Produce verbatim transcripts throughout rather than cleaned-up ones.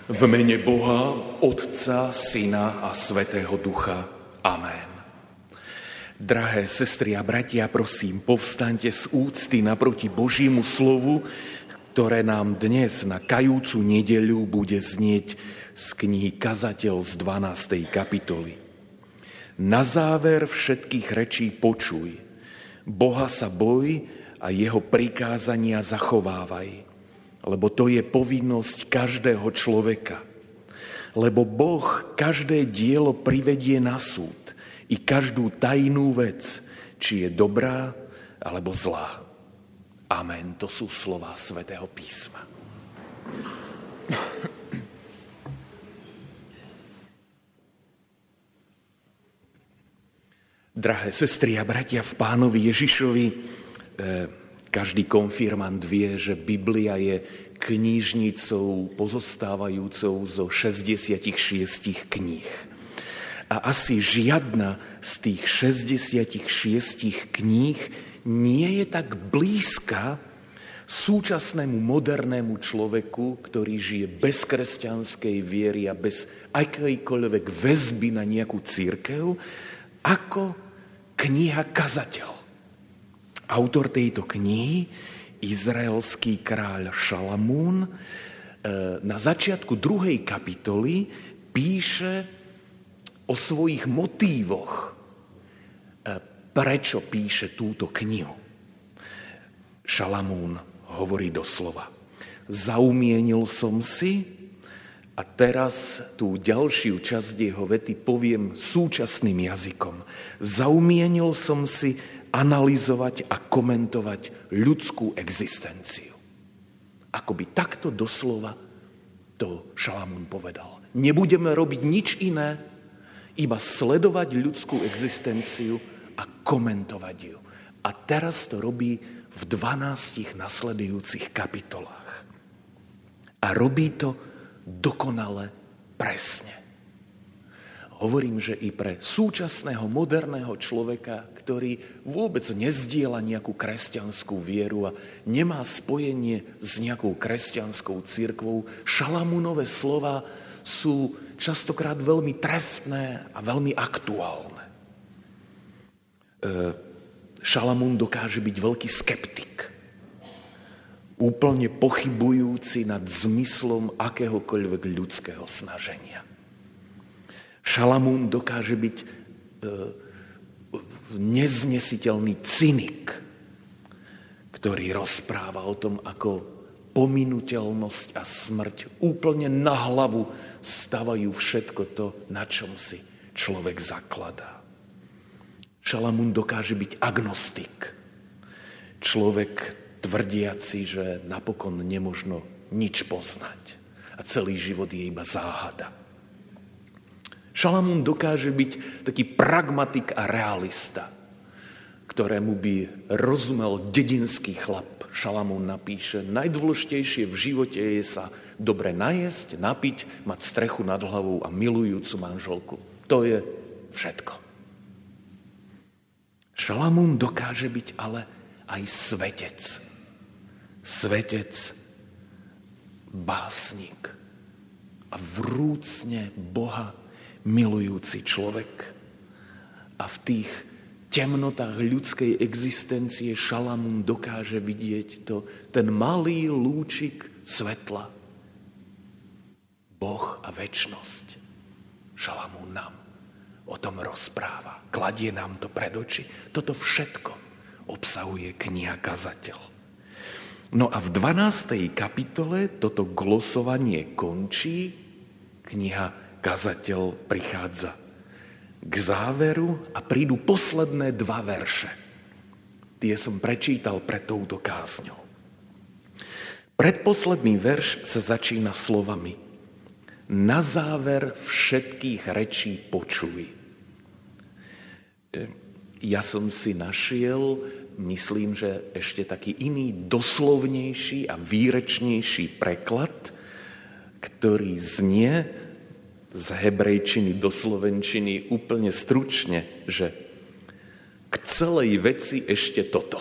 V mene Boha, Otca, Syna a Svätého Ducha. Amen. Drahé sestry a bratia, prosím, povstaňte z úcty naproti Božiemu slovu, ktoré nám dnes na kajúcu nedeľu bude znieť z knihy Kazateľ z dvanástej kapitoly. Na záver všetkých rečí počuj. Boha sa boj a jeho prikázania zachovávaj. Lebo to je povinnosť každého človeka. Lebo Boh každé dielo privedie na súd i každú tajnú vec, či je dobrá alebo zlá. Amen. To sú slová Svätého písma. Drahé sestry a bratia v Pánovi Ježišovi, eh, každý konfirmant vie, že Biblia je knižnicou pozostávajúcou zo šesťdesiatšesť kníh. A asi žiadna z tých šesťdesiatšesť kníh nie je tak blízka súčasnému modernému človeku, ktorý žije bez kresťanskej viery a bez akejkoľvek väzby na nejakú cirkev, ako kniha Kazateľ. Autor tejto knihy, izraelský kráľ Šalamún, na začiatku druhej kapitoly píše o svojich motívoch, prečo píše túto knihu. Šalamún hovorí doslova: Zaumienil som si, a teraz tú ďalšiu časť jeho vety poviem súčasným jazykom. Zaumienil som si analyzovať a komentovať ľudskú existenciu. Akoby takto doslova to Šalamún povedal. Nebudeme robiť nič iné, iba sledovať ľudskú existenciu a komentovať ju. A teraz to robí v dvanástich nasledujúcich kapitolách. A robí to dokonale presne. Hovorím, že i pre súčasného moderného človeka, ktorý vôbec nezdieľa nejakú kresťanskú vieru a nemá spojenie s nejakou kresťanskou cirkvou, Šalamúnove slova sú častokrát veľmi trefné a veľmi aktuálne. Šalamún dokáže byť veľký skeptik, úplne pochybujúci nad zmyslom akéhokoľvek ľudského snaženia. Šalamún dokáže byť e, neznesiteľný cynik, ktorý rozpráva o tom, ako pominuteľnosť a smrť úplne na hlavu stavajú všetko to, na čom si človek zakladá. Šalamún dokáže byť agnostik. Človek tvrdiaci, že napokon nemožno nič poznať a celý život je iba záhada. Šalamún dokáže byť taký pragmatik a realista, ktorému by rozumel dedinský chlap. Šalamún napíše, najdôležitejšie v živote je sa dobre najesť, napiť, mať strechu nad hlavou a milujúcu manželku. To je všetko. Šalamún dokáže byť ale aj svetec. Svetec, básnik a vrúcne Boha milujúci človek. A v tých temnotách ľudskej existencie Šalamún dokáže vidieť to, ten malý lúčik svetla. Boh a večnosť. Šalamún nám o tom rozpráva. Kladie nám to pred oči. Toto všetko obsahuje kniha Kazateľ. No a v dvanástej kapitole toto glosovanie končí. Kniha Kazateľ prichádza k záveru a prídu posledné dva verše. Tie som prečítal pred touto kázňou. Predposledný verš sa začína slovami: Na záver všetkých rečí počuj. Ja som si našiel, myslím, že ešte taký iný, doslovnejší a výrečnejší preklad, ktorý znie z hebrejčiny do slovenčiny úplne stručne, že k celej veci ešte toto.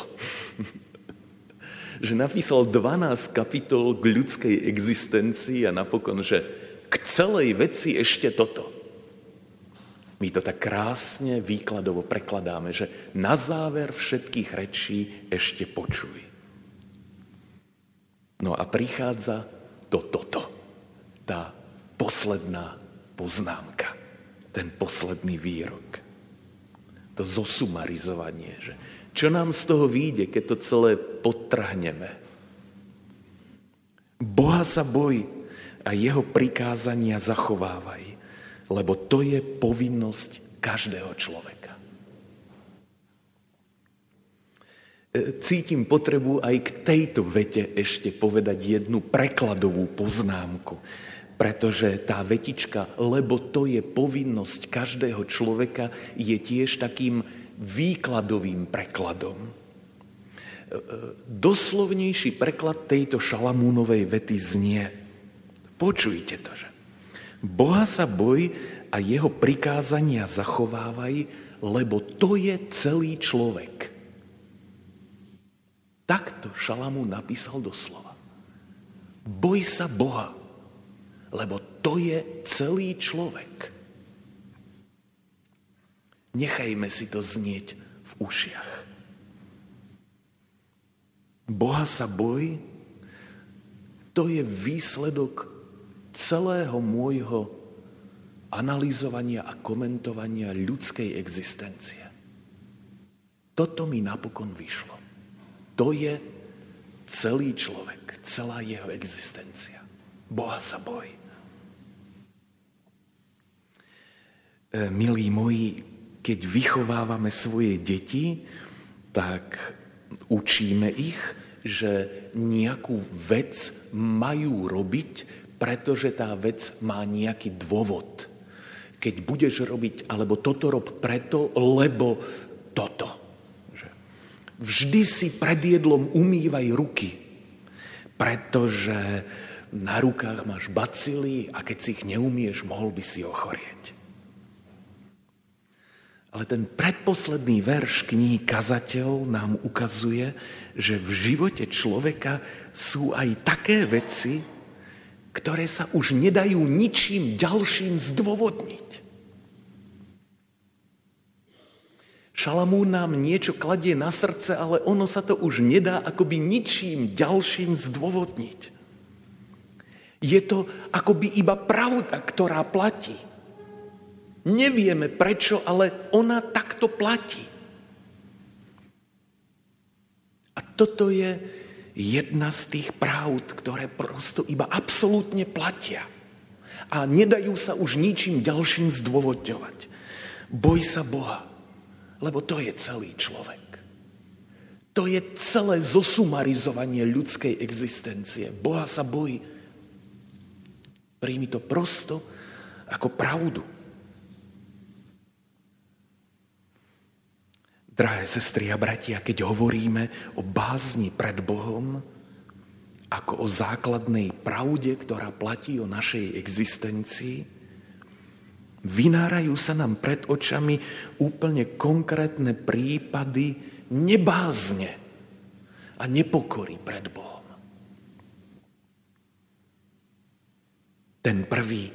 Že napísal dvanásť kapitol k ľudskej existencii a napokon, že k celej veci ešte toto. My to tak krásne výkladovo prekladáme, že na záver všetkých rečí ešte počuj. No a prichádza to toto, tá posledná poznámka, ten posledný výrok. To zosumarizovanie, že čo nám z toho vyjde, keď to celé podtrhneme. Boha sa boj a jeho prikázania zachovávaj, lebo to je povinnosť každého človeka. Cítim potrebu aj k tejto vete ešte povedať jednu prekladovú poznámku, pretože tá vetička, lebo to je povinnosť každého človeka, je tiež takým výkladovým prekladom. Doslovnejší preklad tejto Šalamúnovej vety znie, počujte to, že Boha sa boj a jeho prikázania zachovávaj, lebo to je celý človek. Takto Šalamún napísal doslova. Boj sa Boha, lebo to je celý človek. Nechajme si to znieť v ušiach. Boha sa boj, to je výsledok celého môjho analyzovania a komentovania ľudskej existencie. Toto mi napokon vyšlo. To je celý človek, celá jeho existencia. Boha sa boj. Milí moji, keď vychovávame svoje deti, tak učíme ich, že nejakú vec majú robiť, pretože tá vec má nejaký dôvod. Keď budeš robiť, alebo toto rob preto, lebo toto. Vždy si pred jedlom umývaj ruky, pretože na rukách máš bacily a keď si ich neumieš, mohol by si ochorieť. Ale ten predposledný verš knihy Kazateľ nám ukazuje, že v živote človeka sú aj také veci, ktoré sa už nedajú ničím ďalším zdôvodniť. Šalamún nám niečo kladie na srdce, ale ono sa to už nedá akoby ničím ďalším zdôvodniť. Je to akoby iba pravda, ktorá platí. Nevieme prečo, ale ona takto platí. A toto je jedna z tých pravd, ktoré prosto iba absolútne platia. A nedajú sa už ničím ďalším zdôvodňovať. Boj sa Boha. Lebo to je celý človek. To je celé zosumarizovanie ľudskej existencie. Boha sa bojí. Príjmi to prosto ako pravdu. Drahé sestry a bratia, keď hovoríme o bázni pred Bohom, ako o základnej pravde, ktorá platí o našej existencii, vynárajú sa nám pred očami úplne konkrétne prípady nebázne a nepokory pred Bohom. Ten prvý,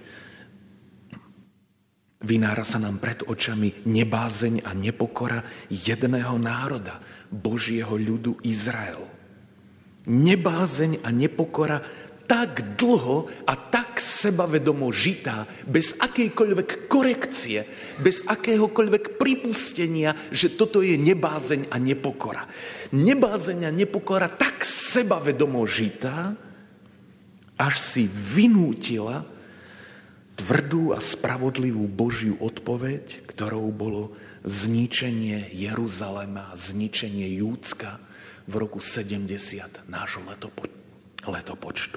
vynára sa nám pred očami nebázeň a nepokora jedného národa, Božieho ľudu Izrael. Nebázeň a nepokora tak dlho a tak sebavedomo žitá, bez akejkoľvek korekcie, bez akéhokoľvek pripustenia, že toto je nebázeň a nepokora. Nebázeň a nepokora tak sebavedomo žitá, až si vynútila tvrdú a spravodlivú Božiu odpoveď, ktorou bolo zničenie Jeruzalema, zničenie Júdska v roku sedemdesiat nášho letopo- letopočtu.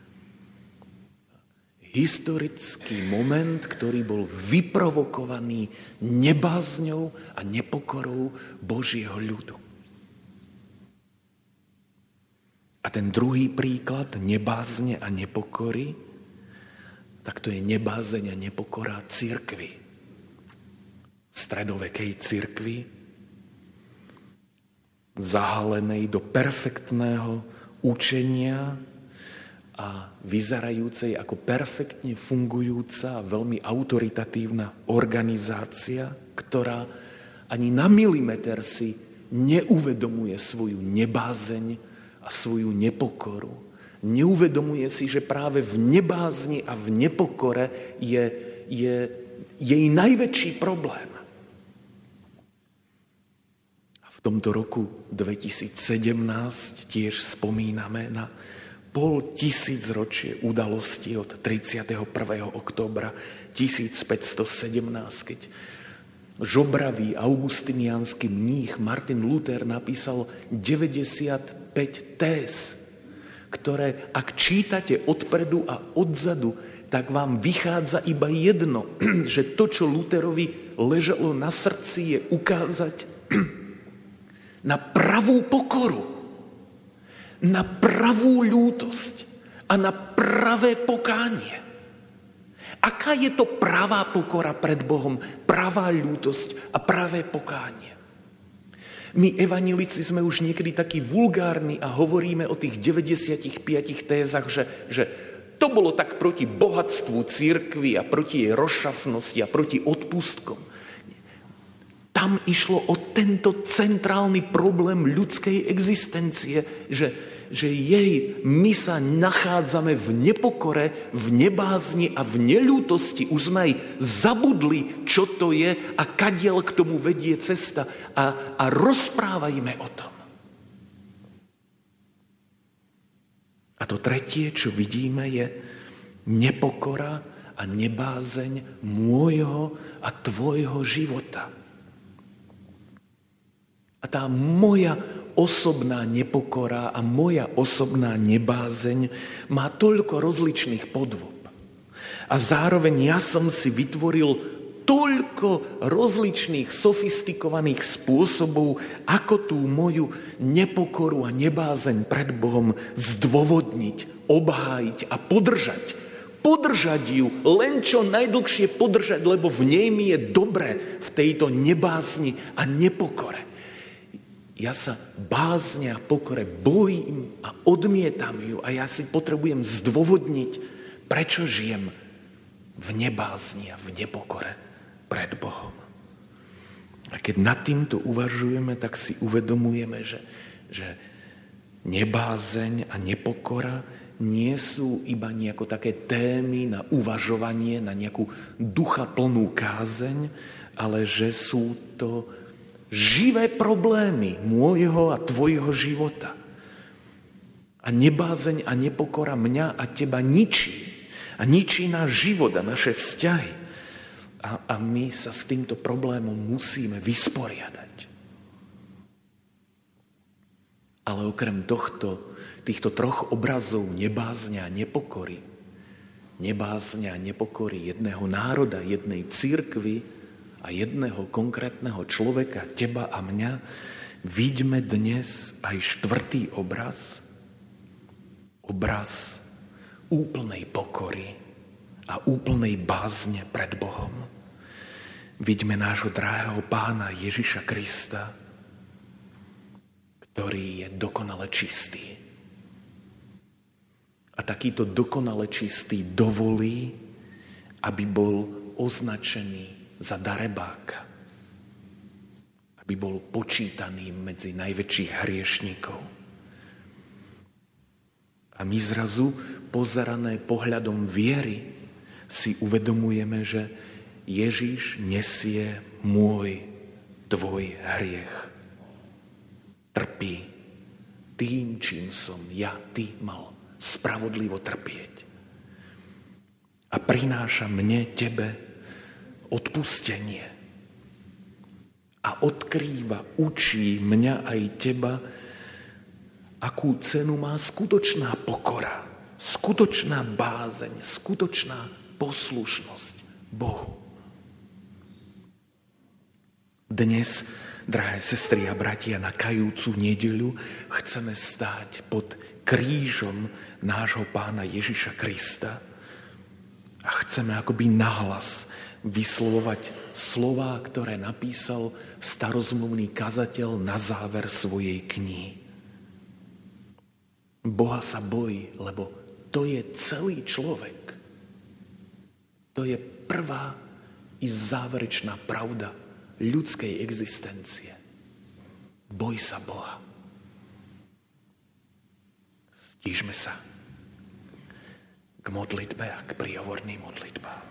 Historický moment, ktorý bol vyprovokovaný nebázňou a nepokorou Božieho ľudu. A ten druhý príklad nebázne a nepokory, tak to je nebázeň a nepokora cirkvi. Stredovekej cirkvi, zahalenej do perfektného učenia a vyzerajúcej ako perfektne fungujúca, veľmi autoritatívna organizácia, ktorá ani na milimeter si neuvedomuje svoju nebázeň a svoju nepokoru. Neuvedomuje si, že práve v nebázni a v nepokore je, je jej najväčší problém. A v tomto roku dvetisícsedemnásť tiež spomíname na pol tisícročie udalosti od tridsiateho prvého októbra tisícpäťstosedemnásť, keď žobravý augustiniánsky mních Martin Luther napísal deväťdesiatpäť téz, ktoré, ak čítate odpredu a odzadu, tak vám vychádza iba jedno, že to, čo Lutherovi ležalo na srdci, je ukázať na pravú pokoru, na pravú ľútosť a na pravé pokánie. Aká je to pravá pokora pred Bohom, pravá ľútosť a pravé pokánie? My, evanjelici, sme už niekedy takí vulgárni a hovoríme o tých deväťdesiatich piatich tézach, že, že to bolo tak proti bohatstvu cirkvi a proti jej rozšafnosti a proti odpustkom. Tam išlo o tento centrálny problém ľudskej existencie, že, že jej my sa nachádzame v nepokore, v nebázni a v neľútosti. Už sme aj zabudli, čo to je a kadiaľ k tomu vedie cesta. A, a rozprávajme o tom. A to tretie, čo vidíme, je nepokora a nebázeň môjho a tvojho života. A tá moja osobná nepokora a moja osobná nebázeň má toľko rozličných podôb. A zároveň ja som si vytvoril toľko rozličných sofistikovaných spôsobov, ako tú moju nepokoru a nebázeň pred Bohom zdôvodniť, obhájiť a podržať. Podržať ju, len čo najdlhšie podržať, lebo v nej mi je dobre v tejto nebázni a nepokore. Ja sa bázne a pokore bojím a odmietam ju a ja si potrebujem zdôvodniť, prečo žijem v nebázni a v nepokore pred Bohom. A keď nad týmto uvažujeme, tak si uvedomujeme, že, že nebázeň a nepokora nie sú iba nejako také témy na uvažovanie, na nejakú duchaplnú kázeň, ale že sú to živé problémy môjho a tvojho života. A nebázeň a nepokora mňa a teba ničí. A ničí náš život a naše vzťahy. A, a my sa s týmto problémom musíme vysporiadať. Ale okrem tohto, týchto troch obrazov nebázňa a nepokory, nebázňa a nepokory jedného národa, jednej cirkvi, a jedného konkrétneho človeka, teba a mňa, vidíme dnes aj štvrtý obraz. Obraz úplnej pokory a úplnej bázne pred Bohom. Vidíme nášho drahého Pána Ježiša Krista, ktorý je dokonale čistý. A takýto dokonale čistý dovolí, aby bol označený za darebáka, aby bol počítaný medzi najväčších hriešníkov. A my zrazu, pozerané pohľadom viery, si uvedomujeme, že Ježiš nesie môj, tvoj hriech. Trpí tým, čím som ja, ty mal spravodlivo trpieť. A prináša mne, tebe, odpustenie. A odkrýva, učí mňa aj teba, akú cenu má skutočná pokora, skutočná bázeň, skutočná poslušnosť Bohu. Dnes, drahé sestry a bratia, na kajúcu nedeľu chceme stáť pod krížom nášho Pána Ježiša Krista a chceme akoby nahlas vyslovovať slová, ktoré napísal starozmluvný kazateľ na záver svojej knihy. Boha sa boj, lebo to je celý človek. To je prvá i záverečná pravda ľudskej existencie. Boj sa Boha. Stížme sa k modlitbe a k príhovorným modlitbám.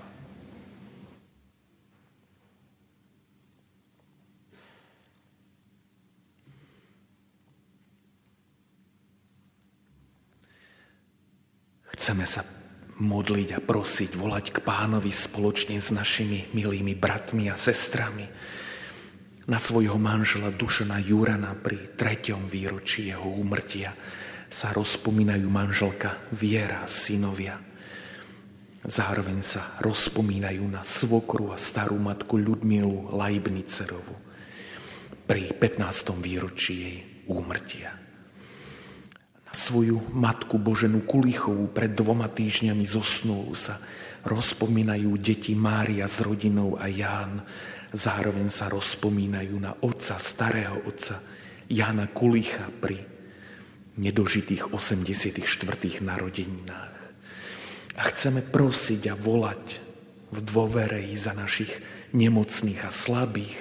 Chceme sa modliť a prosiť, volať k Pánovi spoločne s našimi milými bratmi a sestrami na svojho manžela Dušana Jurana pri treťom výročí jeho úmrtia sa rozpomínajú manželka Viera a synovia. Zároveň sa rozpomínajú na svokru a starú matku Ľudmilu Lajbnicerovu pri pätnástom výročí jej úmrtia. Na svoju matku Boženu Kulichovú pred dvoma týždňami zosnulú sa rozpomínajú deti Mária s rodinou a Ján. Zároveň sa rozpomínajú na otca, starého otca Jána Kulicha pri nedožitých osemdesiatych štvrtých narodeninách. A chceme prosiť a volať v dôvere za našich nemocných a slabých,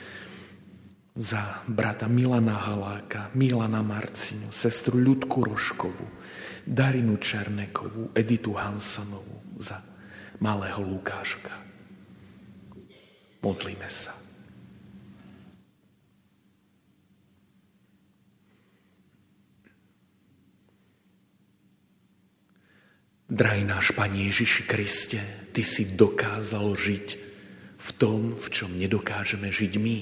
za brata Milana Haláka, Milana Marcinu, sestru Ľudku Roškovú, Darinu Černekovú, Editu Hansonovú, za malého Lukáška. Modlíme sa. Drahý náš Pane Ježiši Kriste, Ty si dokázal žiť v tom, v čom nedokážeme žiť my.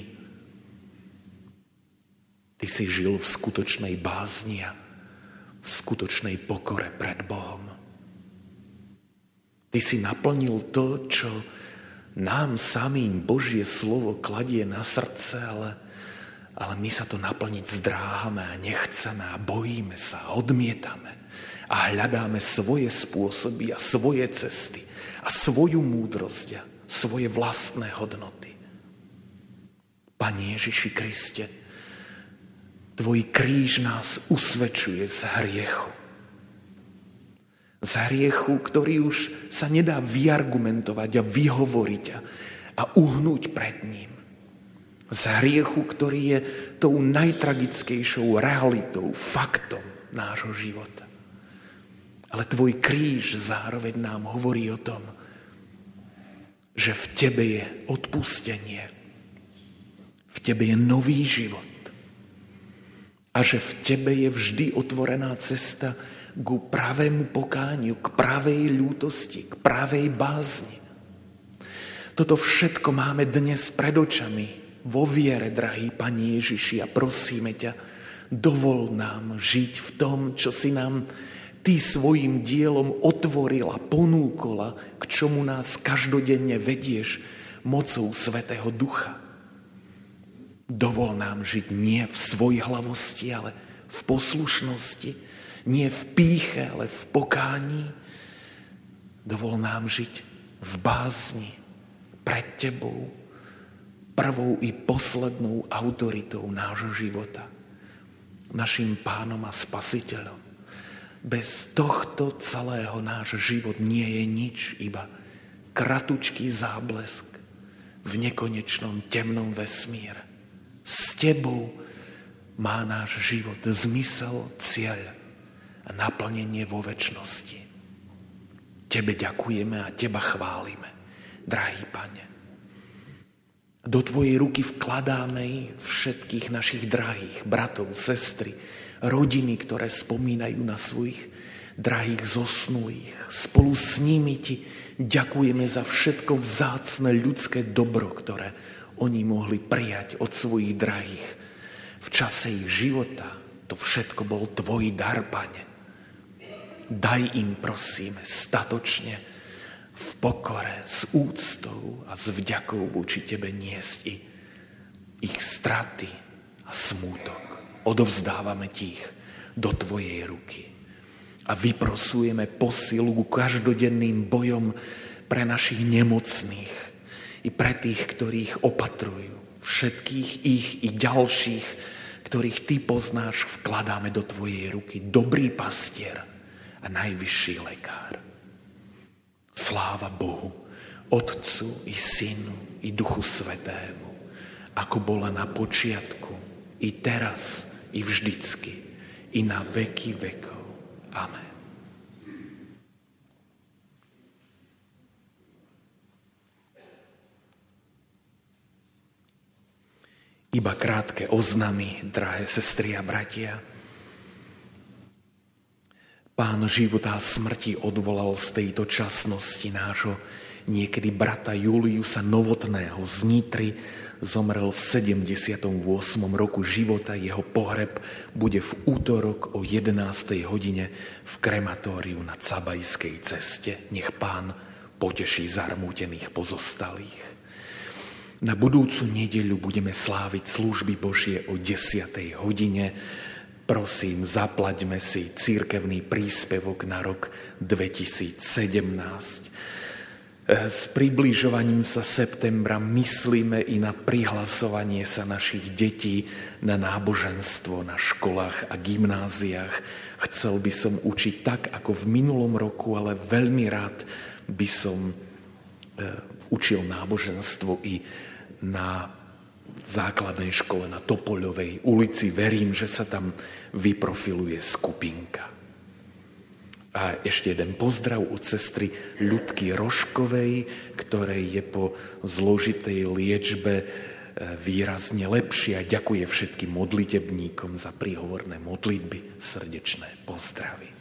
Ty si žil v skutočnej bázni a v skutočnej pokore pred Bohom. Ty si naplnil to, čo nám samým Božie slovo kladie na srdce, ale, ale my sa to naplniť zdráhame a nechceme a bojíme sa a odmietame. A hľadáme svoje spôsoby a svoje cesty a svoju múdrosť a svoje vlastné hodnoty. Pane Ježiši Kriste, Tvoj kríž nás usvedčuje z hriechu. Z hriechu, ktorý už sa nedá vyargumentovať a vyhovoriť a, a uhnúť pred ním. Z hriechu, ktorý je tou najtragickejšou realitou, faktom nášho života. Ale Tvoj kríž zároveň nám hovorí o tom, že v Tebe je odpustenie, v Tebe je nový život a že v Tebe je vždy otvorená cesta ku pravému pokániu, k pravej ľútosti, k pravej bázni. Toto všetko máme dnes pred očami vo viere, drahý Pane Ježiši, a prosíme ťa, dovol nám žiť v tom, čo si nám Ty svojim dielom otvorila, ponúkola, k čomu nás každodenne vedieš mocou Svätého Ducha. Dovol nám žiť nie v svojhlavosti, ale v poslušnosti, nie v pýche, ale v pokání. Dovol nám žiť v bázni pred Tebou, prvou i poslednou autoritou nášho života, našim Pánom a Spasiteľom. Bez tohto celého náš život nie je nič, iba kratučký záblesk v nekonečnom temnom vesmíre. S Tebou má náš život zmysel, cieľ a naplnenie vo večnosti. Tebe ďakujeme a Teba chválime, drahý Pane. Do Tvojej ruky vkladáme všetkých našich drahých bratov, sestry, rodiny, ktoré spomínajú na svojich drahých zosnulých. Spolu s nimi Ti ďakujeme za všetko vzácne ľudské dobro, ktoré oni mohli prijať od svojich drahých. V čase ich života to všetko bol Tvoj dar, Pane. Daj im, prosíme, statočne, v pokore, s úctou a s vďakou voči Tebe niesť i ich straty a smútok. Odovzdávame Ti ich do Tvojej ruky a vyprosujeme posilu ku každodenným bojom pre našich nemocných i pre tých, ktorých opatrujú. Všetkých ich i ďalších, ktorých Ty poznáš, vkladáme do Tvojej ruky. Dobrý pastier, a najvyšší lekár. Sláva Bohu, Otcu i Synu i Duchu Svätému, ako bola na počiatku, i teraz, i vždycky, i na veky vekov. Amen. Iba krátke oznamy, drahé sestry a bratia. Pán života a smrti odvolal z tejto časnosti nášho niekedy brata Juliusa Novotného z Nitry. Zomrel v sedemdesiatom ôsmom roku života. Jeho pohreb bude v útorok o jedenástej hodine v krematóriu na Cabajskej ceste. Nech Pán poteší zarmútených pozostalých. Na budúcu nedeľu budeme sláviť služby Božie o desiatej hodine. Prosím, zaplaťme si cirkevný príspevok na rok dvetisícsedemnásť. S približovaním sa septembra myslíme i na prihlasovanie sa našich detí na náboženstvo na školách a gymnáziách. Chcel by som učiť tak, ako v minulom roku, ale veľmi rád by som učil náboženstvo i na základnej škole na Topoľovej ulici. Verím, že sa tam vyprofiluje skupinka. A ešte jeden pozdrav od sestry Ľudky Rožkovej, ktorej je po zložitej liečbe výrazne lepšie a ďakuje všetkým modlitebníkom za príhovorné modlitby. Srdečné pozdravy.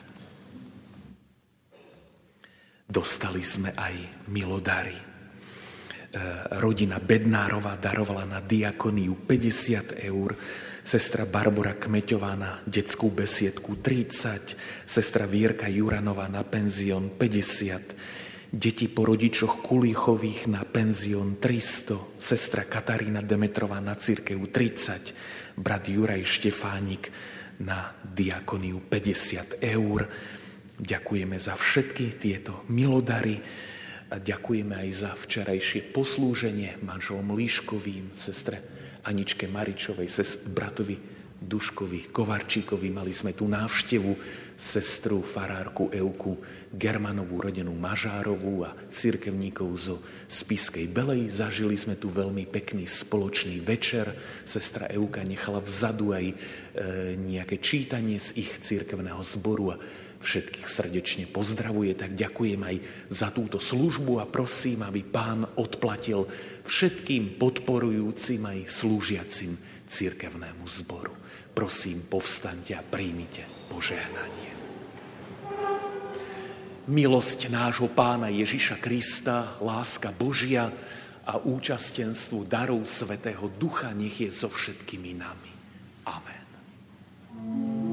Dostali sme aj milodary. Rodina Bednárová darovala na diakoniu päťdesiat eur, sestra Barbora Kmeťová na detskú besiedku tridsať, sestra Vierka Juranová na penzión päťdesiat, deti po rodičoch Kulíchových na penzión tristo, sestra Katarína Demetrová na cirkev tridsať, brat Juraj Štefánik na diakoniu päťdesiat eur. Ďakujeme za všetky tieto milodary. A ďakujeme aj za včerajšie poslúženie manželom Líškovým, sestre Aničke Maričovej, sest, bratovi Duškovi Kovarčíkovi. Mali sme tu návštevu sestru farárku Euku Germanovú, rodenú Mažárovú a cirkevníkov zo Spišskej Belej. Zažili sme tu veľmi pekný spoločný večer. Sestra Euka nechala vzadu aj e, nejaké čítanie z ich cirkevného zboru a všetkých srdečne pozdravuje, tak ďakujem aj za túto službu a prosím, aby Pán odplatil všetkým podporujúcim aj slúžiacim cirkevnému zboru. Prosím, povstaňte a príjmite požehnanie. Milosť nášho Pána Ježiša Krista, láska Božia a účastenstvo darov Svätého Ducha nech je so všetkými nami. Amen.